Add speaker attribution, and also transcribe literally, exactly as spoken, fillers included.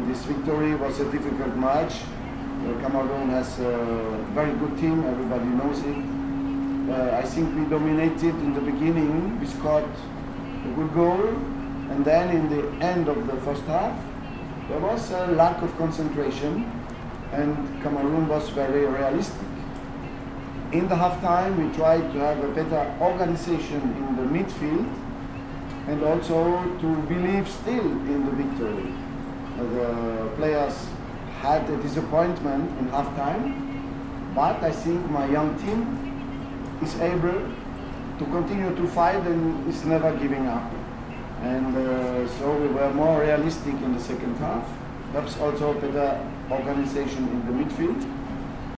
Speaker 1: this victory was a difficult match. Uh, Cameroon has a very good team, everybody knows it. Uh, I think we dominated in the beginning, we scored a good goal, and then in the end of the first half, there was a lack of concentration, and Cameroon was very realistic. In the halftime, we tried to have a better organization in the midfield, and also to believe still in the victory. Uh, the players had a disappointment in halftime, but I think my young team is able to continue to fight and is never giving up. And uh, so we were more realistic in the second half. Perhaps also better organization in the midfield.